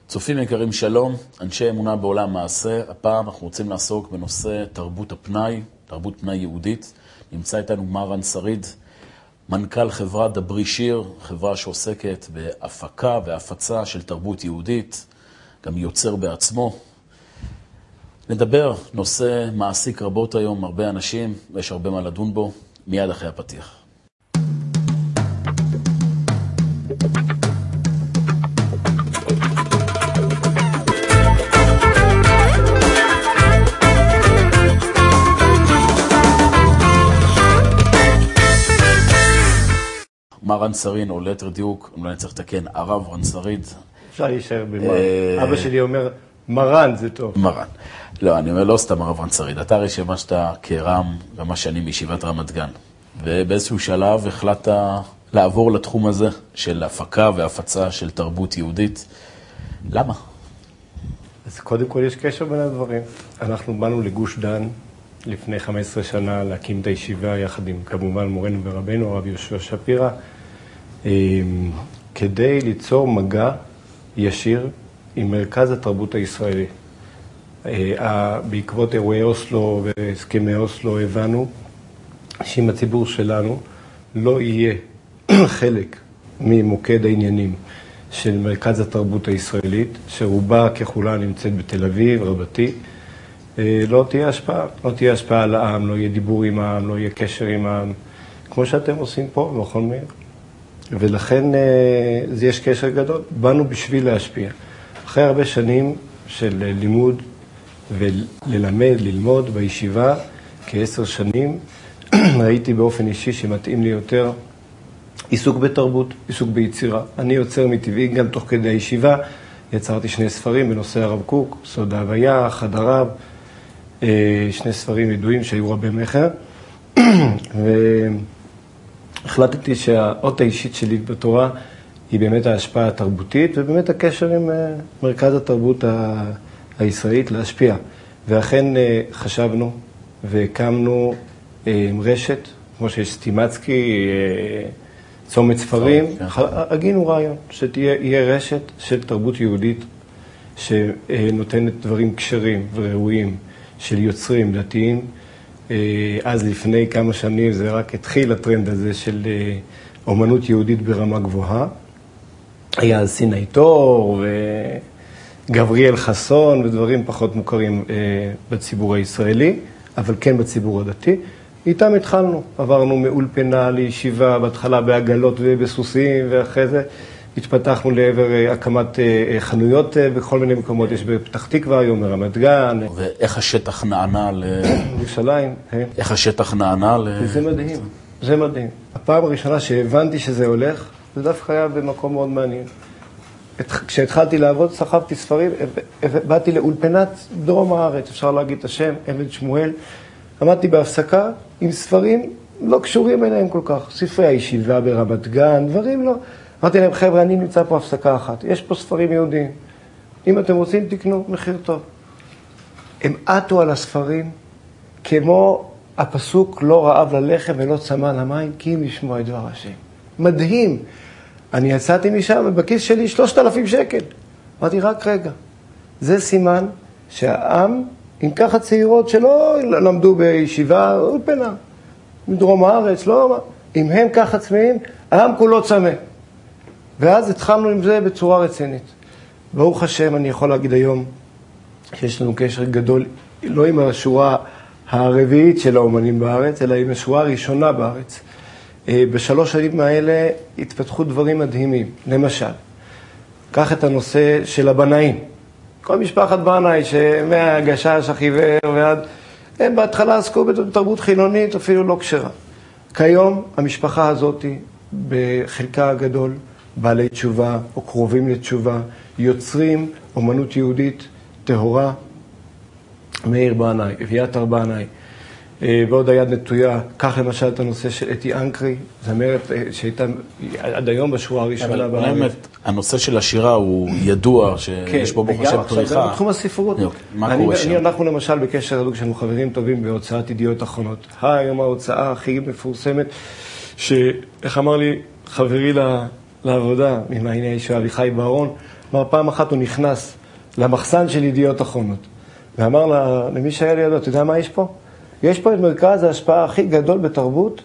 צופים יקרים שלום, אנשי אמונה בעולם מעשה. הפעם אנחנו רוצים לעסוק בנושא תרבות הפנאי, תרבות פנאי יהודית. נמצא איתנו מרן שריד, מנכ"ל חברה דברי שיר, חברה שעוסקת בהפקה והפצה של תרבות יהודית, גם יוצר בעצמו. נדבר, נושא מעסיק רבות היום, הרבה אנשים, ויש הרבה מה לדון בו, מיד אחרי הפתיח. מרן שריד, או ליתר דיוק, אולי צריך לתקן, הרב רן שריד. אפשר להישאר במרן. אבא שלי אומר, מרן זה טוב. מרן. לא, אני אומר, לא סתם הרב רן שריד. אתה הרי שימשת כרם כמה שנים בישיבת רמת גן. ובאיזשהו שלב החלטת לעבור לתחום הזה של הפקה והפצה של תרבות יהודית. למה? אז קודם כל יש קשר בין הדברים. אנחנו באנו לגוש דן לפני 15 שנה להקים את הישיבה יחד עם כמובן מורנו ורבנו, הרב יהושע שפירא, כדי ליצור מגע ישיר עם מרכז התרבות הישראלי. בעקבות אירועי אוסלו והסכמי אוסלו הבנו שאם הציבור שלנו לא יהיה חלק ממוקד העניינים של מרכז התרבות הישראלית, שרובה ככולה נמצאת בתל אביב, רבתי, לא תהיה השפעה. לא תהיה השפעה על העם, לא יהיה דיבור עם העם, לא יהיה קשר עם העם, כמו שאתם עושים פה במכון מאיר. ולכן יש קשר גדול. באנו בשביל להשפיע. אחרי הרבה שנים של לימוד וללמד, ללמוד בישיבה, כ10 שנים, ראיתי באופן אישי שמתאים לי יותר עיסוק בתרבות, עיסוק ביצירה. אני יוצר מטבעי, גם תוך כדי הישיבה, יצרתי 2 ספרים בנושא הרב קוק, סוד ההוויה, חד הרב, 2 ספרים ידועים שהיו רבי מחר, והחלטתי שהאות האישית שלי בתורה היא באמת ההשפעה התרבותית, ובאמת הקשר עם מרכז התרבות הישראלית להשפיע. ואכן חשבנו והקמנו רשת, כמו שיש סטימצקי, צומת ספרים, הגינו רעיון שתהיה רשת של תרבות יהודית שנותנת דברים קשרים וראויים של יוצרים דתיים. אז לפני כמה שנים זה רק התחיל הטרנד הזה של אומנות יהודית ברמה גבוהה. היה אז סיני תור וגבריאל חסון ודברים פחות מוכרים בציבור הישראלי, אבל כן בציבור הדתי. איתם התחלנו, עברנו מאולפנה לישיבה, בהתחלה בעגלות ובסוסים, ואחרי זה התפתחנו לעבר הקמת חנויות בכל מיני מקומות, יש בפתח תקווה היום, ברמת גן. ואיך השטח נענה בירושלים. איך השטח נענה זה מדהים, זה מדהים. הפעם הראשונה שהבנתי שזה הולך, זה דווקא היה במקום מאוד מעניין. כשהתחלתי לעבוד, סחבתי ספרים, באתי לאולפנת דרום הארץ, אפשר להגיד את השם, עבד שמואל. עמדתי בהפסקה עם ספרים לא קשורים אליהם כל כך. ספרי הישיבה ברמת גן, דברים לא. אמרתי להם, חבר'ה, אני נמצא פה הפסקה אחת. יש פה ספרים יהודיים. אם אתם רוצים, תקנו, מחיר טוב. הם עטו על הספרים כמו הפסוק לא רעב ללחם ולא צמא למים, כי אם לשמוע את דבר השם. מדהים. אני יצאתי משם, בכיס שלי 3,000 שקל. אמרתי, רק רגע. זה סימן שהעם, עם ככה צעירות שלא למדו בישיבה, אולפנה, מדרום הארץ, לא, אם הם ככה צמאים, העם כולו צמא. ואז התחלנו עם זה בצורה רצינית. ברוך השם, אני יכול להגיד היום, שיש לנו קשר גדול, לא עם השורה הרביעית של האומנים בארץ, אלא עם השורה הראשונה בארץ. ב3 שנים האלה התפתחו דברים מדהימים. למשל, קח את הנושא של הבנאים. כל משפחת בנאי, שמהגשש, החיוור ועד, הם בהתחלה עסקו בתרבות חילונית, אפילו לא כשרה. כיום המשפחה הזאת, בחלקה הגדול, בעלי תשובה או קרובים לתשובה, יוצרים אומנות יהודית טהורה, מאיר בנאי, אביתר בנאי, ועוד היד נטויה. כך למשל את הנושא של אתי אנקרי, זמרת שהייתה עד היום בשורה הראשונה בארץ. הנושא של השירה הוא ידוע, שיש בו ברוך השם פריחה. עכשיו, בתחום הספרות. מה קורה שם? אנחנו למשל בקשר הדוק שלנו חברים טובים בהוצאת ידיעות אחרונות. היום ההוצאה הכי מפורסמת, שאיך אמר לי חברי לעבודה, ממעייני הישועה, אביחי ברון, אמר, פעם אחת הוא נכנס למחסן של ידיעות אחרונות, ואמר למי שהיה לידו, אתה יודע מה יש פה? יש פה את מרכז ההשפעה הכי גדול בתרבות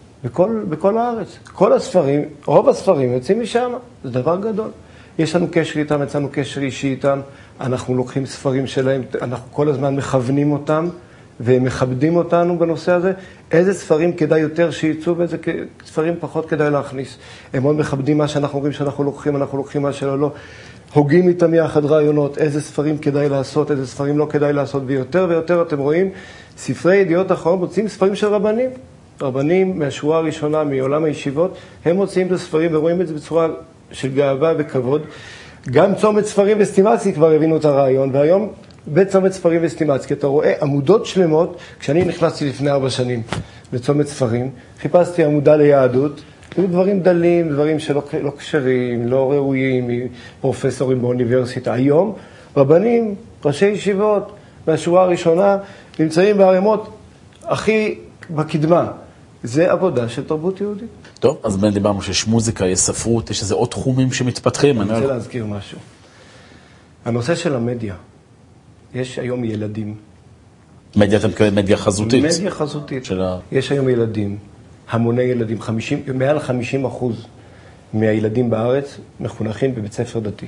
בכל הארץ. כל הספרים, רוב הספרים יוצאים משם, זה דבר גדול. יש לנו קשר איתם, יצאנו קשר אישי איתם, אנחנו לוקחים ספרים שלהם, אנחנו כל הזמן מכוונים אותם, והם מכבדים אותנו בנושא הזה. איזה ספרים כדאי יותר שיצאו, ואיזה ספרים פחות כדאי להכניס. הם מאוד מכבדים מה שאנחנו אומרים שאנחנו לוקחים, אנחנו לוקחים מה שלא לא. הוגים איתם יחד רעיונות, איזה ספרים כדאי לעשות, איזה ספרים לא כדאי לעשות, ויותר ויותר אתם רואים, ספרי ידיעות אחרונות מוצאים ספרים של רבנים. רבנים מהשורה הראשונה, מעולם הישיבות, הם מוצאים את הספרים ורואים את זה בצורה של גאווה וכבוד. גם צומת ספרים וסטימצקי כבר הבינו את הרעיון, והיום בצומת ספרים וסטימצקי אתה רואה עמודות שלמות. כשאני נכנסתי לפני 4 שנים לצומת ספרים, חיפשתי עמודה ליהדות, היו דברים דלים, דברים שלא קשרים, לא ראויים, פרופסורים באוניברסיטה. היום רבנים, ראשי ישיבות, מהשורה הראשונה, נמצאים בערימות הכי בקדמה. זה עבודה של תרבות יהודית. טוב, אז בין דיברנו שיש מוזיקה, יש ספרות, יש איזה עוד תחומים שמתפתחים. אני רוצה להזכיר משהו. הנושא של המדיה, יש היום ילדים. מדיה, אתה מתכוון מדיה חזותית? מדיה חזותית. יש היום ילדים, המוני ילדים, מעל 50% מהילדים בארץ מחונכים בבית ספר דתי.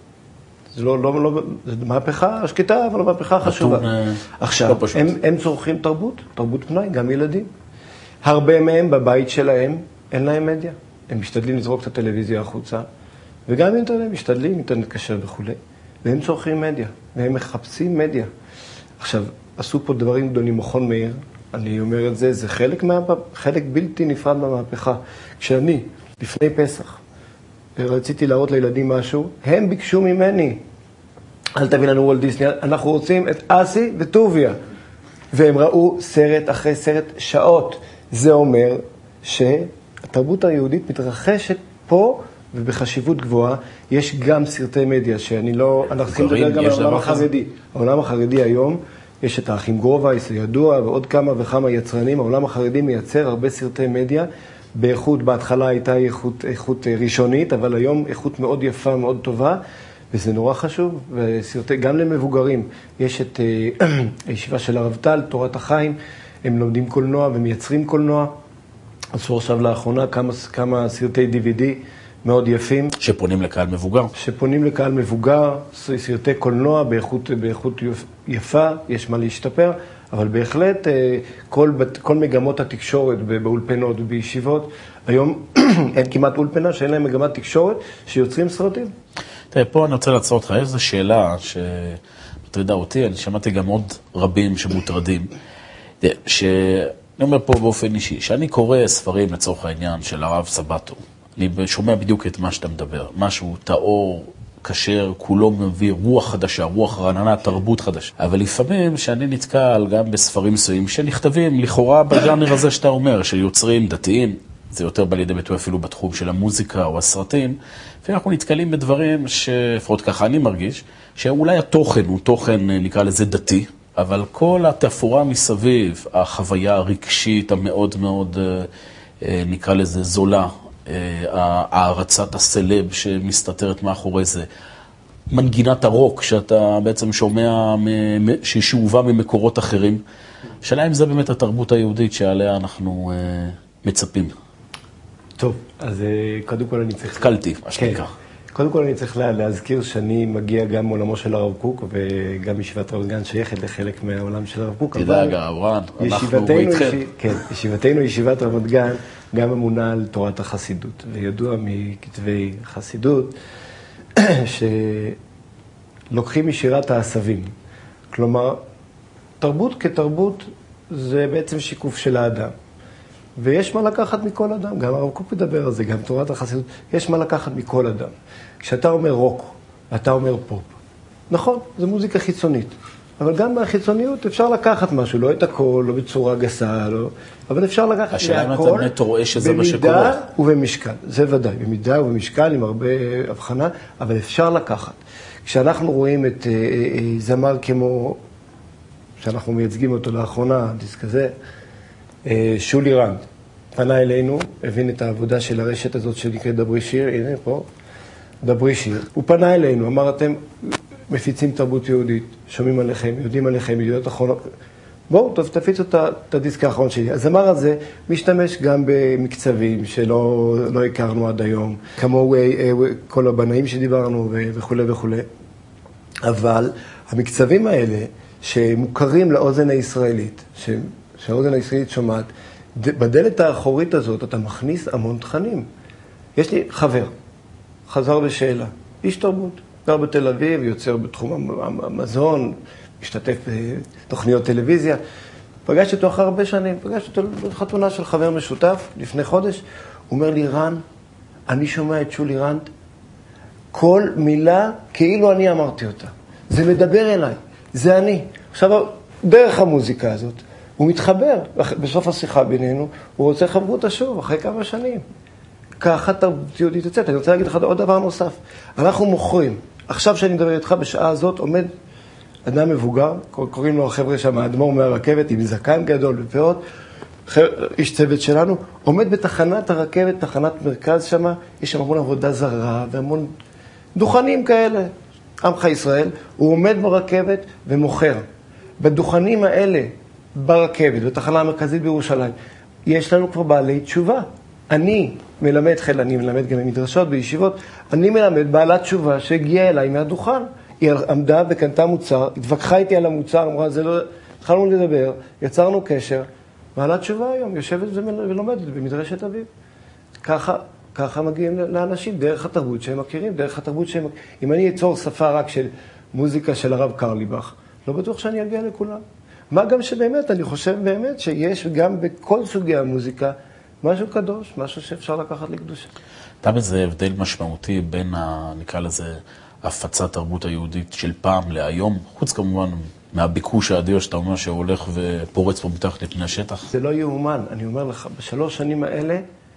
זה זה מהפכה שקטה, אבל מהפכה חשובה. עכשיו, הם צורכים תרבות פנאי, גם ילדים. הרבה מהם בבית שלהם אין להם מדיה. הם משתדלים לזרוק את הטלוויזיה החוצה, וגם אינטרנט משתדלים, אינטרנט קשר וכו'. והם צורכים מדיה, והם מחפשים מדיה. עכשיו, עשו פה דברים גדולים, מכון מאיר, אני אומר את זה, זה חלק בלתי נפרד מהמהפכה. כשאני, לפני פסח, רציתי להראות לילדים משהו, הם ביקשו ממני, אל תביא לנו וולט דיסני, אנחנו רוצים את אסי וטוביה. והם ראו סרט אחרי סרט שעות. זה אומר שהתרבות היהודית מתרחשת פה ובחשיבות גבוהה. יש גם סרטי מדיה שאני לא... אנחנו צריכים לדבר גם על העולם החרדי. העולם החרדי היום, יש את האחים גרובייס, ידוע, ועוד כמה וכמה יצרנים. העולם החרדי מייצר הרבה סרטי מדיה. באיכות, בהתחלה הייתה איכות ראשונית, אבל היום איכות מאוד יפה, מאוד טובה. וזה נורא חשוב, וסרטי, גם למבוגרים. יש את הישיבה של הרב טל, תורת החיים, הם לומדים קולנוע ומייצרים קולנוע. עשו עכשיו לאחרונה כמה סרטי DVD מאוד יפים. שפונים לקהל מבוגר. שפונים לקהל מבוגר, סרטי קולנוע באיכות יפה, יש מה להשתפר, אבל בהחלט כל מגמות התקשורת באולפנות ובישיבות, היום אין כמעט אולפנה שאין להם מגמת תקשורת שיוצרים סרטים. תראה, פה אני רוצה לעצור אותך, איזו שאלה שמטרידה אותי, אני שמעתי גם עוד רבים שמוטרדים, שאני אומר פה באופן אישי, שאני קורא ספרים לצורך העניין של הרב סבתו, אני שומע בדיוק את מה שאתה מדבר, משהו טהור, כשר, כולו מביא רוח חדשה, רוח רעננה, תרבות חדשה. אבל לפעמים שאני נתקל גם בספרים מסוימים שנכתבים לכאורה בז'אנר הזה שאתה אומר, של יוצרים דתיים, זה יותר בא לידי ביטוי אפילו בתחום של המוזיקה או הסרטים, ואנחנו נתקלים בדברים לפחות ככה אני מרגיש, שאולי התוכן הוא תוכן, נקרא לזה דתי, אבל כל התפאורה מסביב, החוויה הרגשית המאוד מאוד, נקרא לזה זולה, הערצת הסלב שמסתתרת מאחורי זה, מנגינת הרוק שאתה בעצם שומע ששאובה ממקורות אחרים. השאלה אם זה באמת התרבות היהודית שעליה אנחנו מצפים. טוב, אז קודם כל אני צריך... קלתי, מה שנקרא. קודם כל אני צריך להזכיר שאני מגיע גם מעולמו של הרב קוק, וגם ישיבת רמת גן שייכת לחלק מהעולם של הרב קוק. תדאג, אברהם, אנחנו איתכם. כן, ישיבתנו, ישיבת רמת גן, גם אמונה על תורת החסידות. וידוע מכתבי חסידות, שלוקחים משירת העשבים. כלומר, תרבות כתרבות זה בעצם שיקוף של האדם. ויש מה לקחת מכל אדם, גם הרב קוק מדבר על זה, גם תורת החסידות, יש מה לקחת מכל אדם. כשאתה אומר רוק, אתה אומר פופ, נכון, זו מוזיקה חיצונית, אבל גם מהחיצוניות אפשר לקחת משהו, לא את הכל, לא בצורה גסה, לא, אבל אפשר לקחת מהכל, במידה ובמשקל, זה ודאי, במידה ובמשקל עם הרבה הבחנה, אבל אפשר לקחת. כשאנחנו רואים את זמר כמו, שאנחנו מייצגים אותו לאחרונה, דיסק כזה, שולי רנד, פנה אלינו, הבין את העבודה של הרשת הזאת שנקראת דברי שיר, הנה פה, דברי שיר. הוא פנה אלינו, אמר, אתם מפיצים תרבות יהודית, שומעים עליכם, יודעים עליכם, ידיעות אחרונות. בואו, תפיצו את הדיסק האחרון שלי. הזמר הזה משתמש גם במקצבים שלא הכרנו עד היום, כמו כל הבנאים שדיברנו וכו' וכו'. אבל המקצבים האלה, שמוכרים לאוזן הישראלית, שהאוזן הישראלית שומעת, בדלת האחורית הזאת אתה מכניס המון תכנים. יש לי חזר בשאלה, איש תרבות, גר בתל אביב, יוצר בתחום המזון, משתתף בתוכניות טלוויזיה. פגשתי אותו אחרי הרבה שנים, פגשתי אותו בחתונה של חבר משותף לפני חודש. הוא אומר לי, רן, אני שומע את שולי רנד, כל מילה כאילו אני אמרתי אותה. זה מדבר אליי, זה אני. עכשיו, דרך המוזיקה הזאת, הוא מתחבר. בסוף השיחה בינינו, הוא רוצה חברות שוב, אחרי כמה שנים. ככה תרבות יהודית יוצאת. אני רוצה להגיד לך עוד דבר נוסף. אנחנו מוכרים. עכשיו שאני מדבר איתך, בשעה הזאת עומד אדם מבוגר, קוראים לו החבר'ה שם, האדמו"ר מהרכבת, עם זקן גדול ופאות, איש צוות שלנו, עומד בתחנת הרכבת, תחנת מרכז שם, יש שם המון עבודה זרה והמון דוכנים כאלה. עמך ישראל, הוא עומד ברכבת ומוכר. בדוכנים האלה, ברכבת, בתחנה המרכזית בירושלים, יש לנו כבר בעלי תשובה. אני מלמד אני מלמד גם במדרשות, בישיבות, אני מלמד בעלת תשובה שהגיעה אליי מהדוכן. היא עמדה וקנתה מוצר, התווכחה איתי על המוצר, אמרה, זה לא... התחלנו לדבר, יצרנו קשר, בעלת תשובה היום, יושבת ולומדת במדרשת אביב. ככה מגיעים לאנשים, דרך התרבות שהם מכירים, דרך התרבות שהם... אם אני אצור שפה רק של מוזיקה של הרב קרליבך, לא בטוח שאני אגיע לכולם. מה גם שבאמת, אני חושב באמת שיש גם בכל סוגי המוזיקה משהו קדוש, משהו שאפשר לקחת לקדושה. אתה בזה הבדל משמעותי בין, נקרא לזה, הפצת תרבות היהודית של פעם להיום, חוץ כמובן מהביקוש האדיר שאתה אומר שהולך ופורץ פה מתחת לפני השטח? זה לא יאומן, אני אומר לך, בשלוש שנים האלה,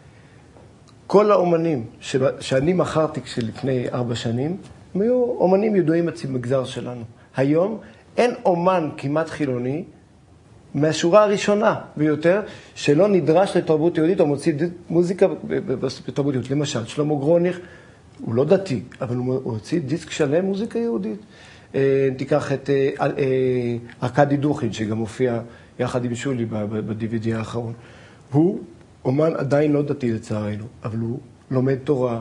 כל האומנים שאני מכרתי כשלפני 4 שנים, הם היו אומנים ידועים במגזר שלנו. היום אין אומן כמעט חילוני, מהשורה הראשונה ביותר, שלא נדרש לתרבות יהודית או מוציא מוזיקה בתרבות יהודית. למשל, שלמה גרוניך, הוא לא דתי, אבל הוא הוציא דיסק שלם מוזיקה יהודית. תיקח את ארכדי דוכין, שגם הופיע יחד עם שולי ב-DVD האחרון. הוא אומן עדיין לא דתי לצערנו, אבל הוא לומד תורה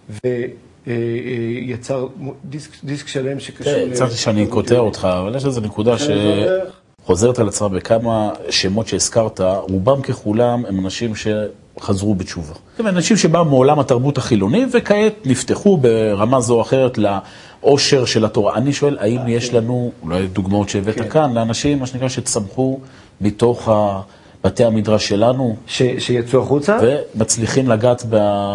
ויצר דיסק שלם שקשור... הצעתי שאני קוטע אותך, אבל יש איזו נקודה שחוזרת על עצמה בכמה שמות שהזכרת, רובם ככולם הם אנשים שחזרו בתשובה. הם אנשים שבאו מעולם התרבות החילוני, וכעת נפתחו ברמה זו או אחרת לאושר של התורה. אני שואל, האם יש לנו, אולי דוגמאות שהבאת כאן, לאנשים, מה שנקרא, שצמחו מתוך בתי המדרש שלנו, שיצאו החוצה, ומצליחים לגעת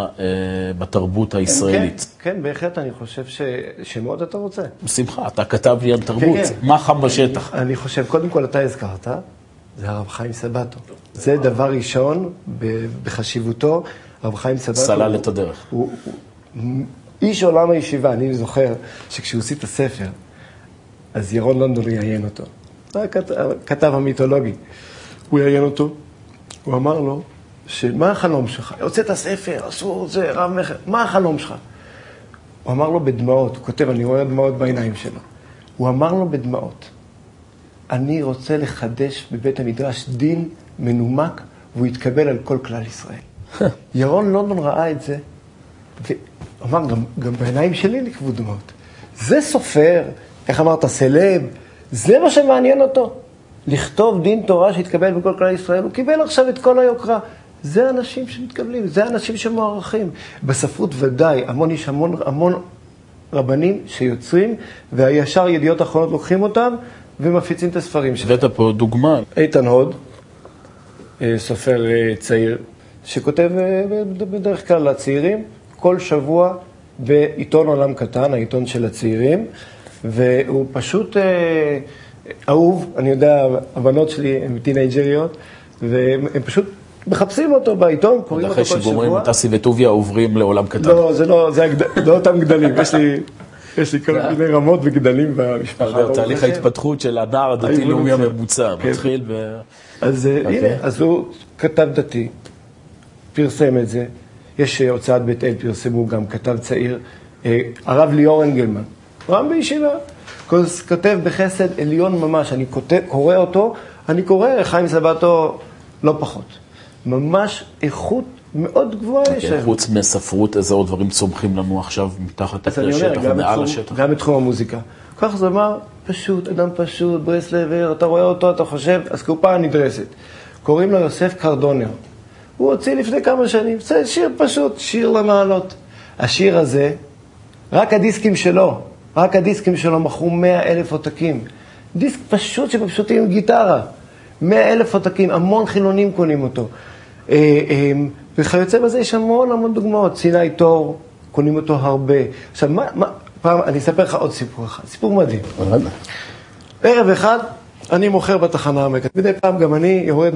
בתרבות הישראלית. כן, בהחלט אני חושב שמאוד אתה רוצה. בשמחה, אתה כתב לי על תרבות, מה חם בשטח? אני חושב, קודם כל אתה הזכרת, זה הרב חיים סבתו. זה דבר ראשון בחשיבותו, הרב חיים סבתו. סלל את הדרך. הוא איש עולם הישיבה, אני זוכר שכשהוא הוציא את הספר, אז ירון לונדון יעיין אותו. כתב המיתולוגי. הוא יעיין אותו, הוא אמר לו, מה החלום שלך? הוצאת הספר, אסור זה, רב מחר, מה החלום שלך? הוא אמר לו בדמעות, הוא כותב, אני רואה דמעות בעיניים שלו. הוא אמר לו בדמעות, אני רוצה לחדש בבית המדרש דין מנומק, והוא יתקבל על כל כלל ישראל. ירון לונדון ראה את זה, ואמר, גם בעיניים שלי נקבו דמעות. זה סופר, איך אמרת, סלב, זה מה שמעניין אותו. לכתוב דין תורה שהתקבל בכל כלל ישראל, הוא קיבל עכשיו את כל היוקרה. זה אנשים שמתקבלים, זה אנשים שמוערכים. בספרות ודאי, יש המון רבנים שיוצרים, והישר ידיעות אחרונות לוקחים אותם, ומפיצים את הספרים שלהם. הבאת פה דוגמה. איתן הוד, סופר צעיר, שכותב בדרך כלל לצעירים, כל שבוע בעיתון עולם קטן, העיתון של הצעירים, והוא פשוט אהוב, אני יודע, הבנות שלי הן טינאג'ריות, והם פשוט מחפשים אותו בעיתון, קוראים אותו כל שבוע. אחרי שגומרים את אסי וטוביה עוברים לעולם קטן. לא, זה לא אותם גדלים, יש לי כל מיני רמות וגדלים במשפחה. תהליך ההתפתחות של הנער הדתי-לאומי הממוצע, מתחיל ב... אז הנה, אז הוא כתב דתי, פרסם את זה, יש הוצאת בית אל, פרסמו גם כתב צעיר, הרב ליאור אנגלמן, רם בישיבה, כותב בחסד עליון ממש, אני קורא אותו, אני קורא חיים סבתו לא פחות. ממש איכות מאוד גבוהה יש היום. חוץ מספרות, איזה עוד דברים צומחים לנו עכשיו מתחת לשטח ומעל השטח? גם בתחום המוזיקה. כך זה אמר, פשוט, אדם פשוט, ברסלבר, אתה רואה אותו, אתה חושב, אסקופה נדרסת. קוראים לו יוסף קרדונר. הוא הוציא לפני כמה שנים, זה שיר פשוט, שיר למעלות. השיר הזה, רק הדיסקים שלו מכרו 100,000 עותקים. דיסק פשוט שבפשוטים עם גיטרה. 100,000 עותקים, המון חילונים קונים אותו. וכיוצא בזה יש המון דוגמאות. סיני תור, קונים אותו הרבה. עכשיו, פעם, אני אספר לך עוד סיפור אחד. סיפור מדהים. ערב אחד, אני מוכר בתחנה המרכזית. מדי פעם גם אני יורד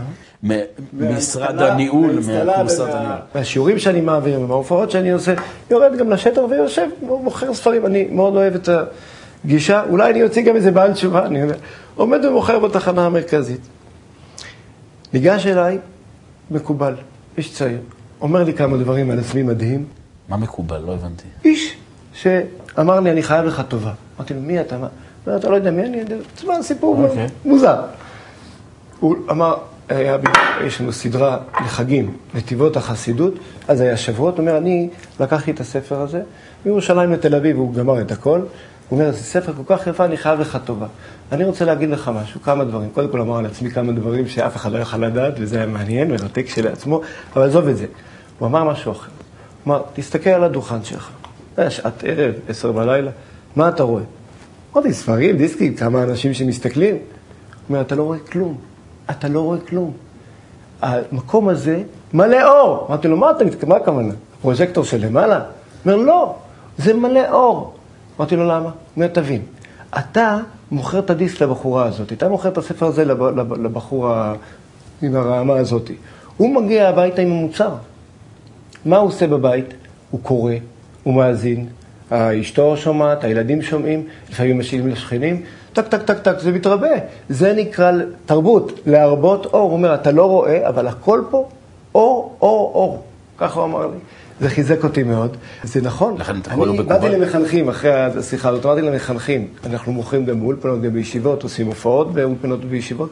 משרד הניהול, מהקורסת הניהול. מהשיעורים שאני מעביר, מההופעות שאני עושה, יורד גם לשטח ויושב, מוכר ספרים. אני מאוד אוהב את הגישה. אולי אני יוציא גם איזה בעל תשובה, אני עומד ומוכר בתחנה המרכזית. ניגש אליי, מקובל, איש צעיר. אומר לי כמה דברים על עצמי מדהים. מה מקובל? לא הבנתי. איש שאמר לי, אני חייב לך טובה. אמרתי לו, מי אתה? אתה לא יודע מי אני? תשמע, סיפור מוזר. הוא אמר, יש לנו סדרה לחגים, נתיבות החסידות, אז היה שבועות, הוא אומר, אני לקחתי את הספר הזה, מירושלים לתל אביב, הוא גמר את הכל, הוא אומר, זה ספר כל כך יפה, אני חייב לך טובה. אני רוצה להגיד לך משהו, כמה דברים. קודם כל אמר על עצמי כמה דברים שאף אחד לא יכל לדעת, וזה היה מעניין, מרתק שלעצמו, אבל עזוב את זה. הוא אמר משהו אחר. הוא אמר, תסתכל על הדוכן שלך. היה שעת ערב, 10 בלילה, מה אתה רואה? אמרתי, ספרים, דיסקים, כמה אנשים שמסתכלים. הוא אומר, אתה לא רואה כלום. אתה לא רואה כלום. המקום הזה מלא אור. אמרתי לו, מה הכוונה? פרוז'קטור של למעלה? הוא אומר, לא, זה מלא אור. אמרתי לו, למה? הוא אומר, תבין, אתה מוכר את הדיסק לבחורה הזאת, אתה מוכר את הספר הזה לבחור עם הרעמה הזאת. הוא מגיע הביתה עם המוצר. מה הוא עושה בבית? הוא קורא, הוא מאזין, אשתו שומעת, הילדים שומעים, לפעמים משאילים לשכנים, טק, טק, טק, טק, זה מתרבה. זה נקרא תרבות, להרבות אור. הוא אומר, אתה לא רואה, אבל הכל פה, אור, אור, אור. ככה הוא אמר לי. זה חיזק אותי מאוד. זה נכון. אני באתי למחנכים אחרי השיחה הזאת, אמרתי למחנכים, אנחנו מוכרים גם באולפנות, גם בישיבות, עושים הופעות באולפנות ובישיבות,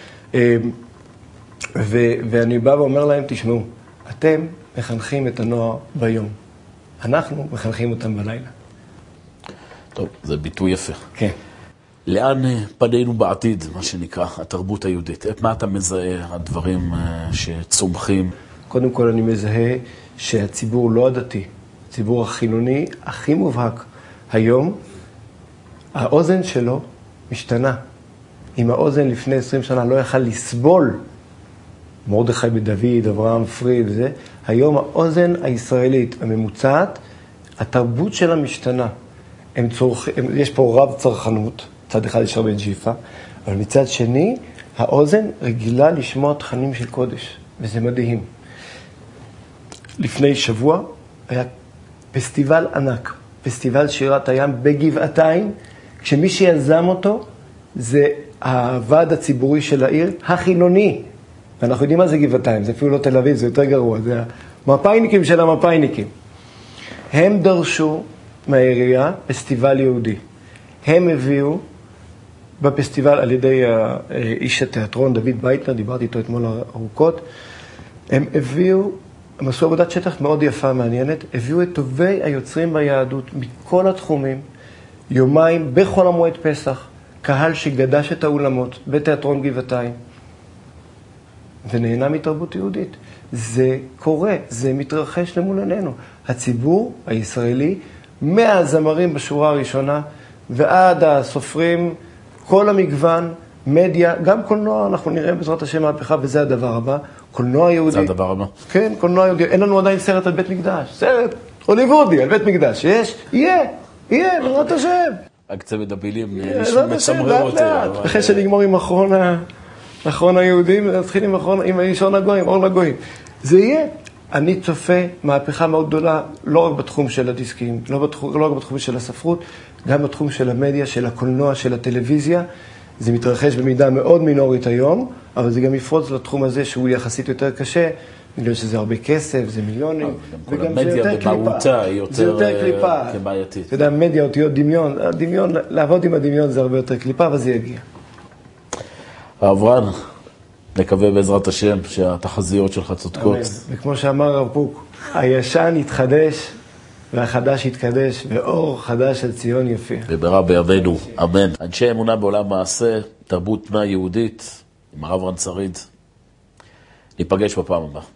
ואני בא ואומר להם, תשמעו, אתם מחנכים את הנוער ביום. אנחנו מחנכים אותם בלילה. טוב, זה ביטוי יפה. כן. לאן פנינו בעתיד, מה שנקרא, התרבות היהודית? מה אתה מזהה, הדברים שצומחים? קודם כל אני מזהה שהציבור לא הדתי, הציבור החילוני הכי מובהק היום, האוזן שלו משתנה. אם האוזן לפני 20 שנה לא יכל לסבול, מרדכי בדוד, אברהם פריד וזה, היום האוזן הישראלית הממוצעת, התרבות שלה משתנה. יש פה רב צרכנות, צד אחד יש הרבה ג'יפה, אבל מצד שני, האוזן רגילה לשמוע תכנים של קודש, וזה מדהים. לפני שבוע היה פסטיבל ענק, פסטיבל שירת הים בגבעתיים, כשמי שיזם אותו זה הוועד הציבורי של העיר, החילוני. ואנחנו יודעים מה זה גבעתיים, זה אפילו לא תל אביב, זה יותר גרוע, זה המפאיניקים של המפאיניקים. הם דרשו מהעירייה פסטיבל יהודי. הם הביאו בפסטיבל על ידי איש התיאטרון דוד בייטנר, דיברתי איתו אתמול ארוכות, הם עשו עבודת שטח מאוד יפה, מעניינת, הביאו את טובי היוצרים ביהדות מכל התחומים, יומיים בכל המועד פסח, קהל שגדש את האולמות בתיאטרון גבעתיים, ונהנה מתרבות יהודית. זה קורה, זה מתרחש למול עינינו. הציבור הישראלי, מהזמרים בשורה הראשונה, ועד הסופרים, כל המגוון, מדיה, גם קולנוע, אנחנו נראה בעזרת השם מהפכה, וזה הדבר הבא. קולנוע יהודי. זה הדבר הבא. כן, קולנוע יהודי. אין לנו עדיין סרט על בית מקדש. סרט הוליוודי על בית מקדש. יש? יהיה, בעזרת השם. רק צמד הבילים מצמרר אותי. אחרי שנגמור עם אחרון היהודים, נתחיל עם ראשון הגויים, אור לגויים. זה יהיה. אני צופה מהפכה מאוד גדולה, לא רק בתחום של הדיסקים, לא רק בתחום של הספרות, גם בתחום של המדיה, של הקולנוע, של הטלוויזיה. זה מתרחש במידה מאוד מינורית היום, אבל זה גם יפרוץ לתחום הזה שהוא יחסית יותר קשה, בגלל שזה הרבה כסף, זה מיליונים, וגם כל המדיה במהותה היא יותר כבעייתית. אתה יודע, מדיה, אותיות דמיון, לעבוד עם הדמיון זה הרבה יותר קליפה, אבל זה יגיע. אברהם, נקווה בעזרת השם שהתחזיות שלך צודקות. וכמו שאמר הרב קוק, הישן יתחדש והחדש יתקדש, ואור חדש על ציון יפיע. וברה בימינו, אמן. אנשי אמונה בעולם מעשה, תרבות פנאי יהודית, עם הרב רן שריד. ניפגש בפעם הבאה.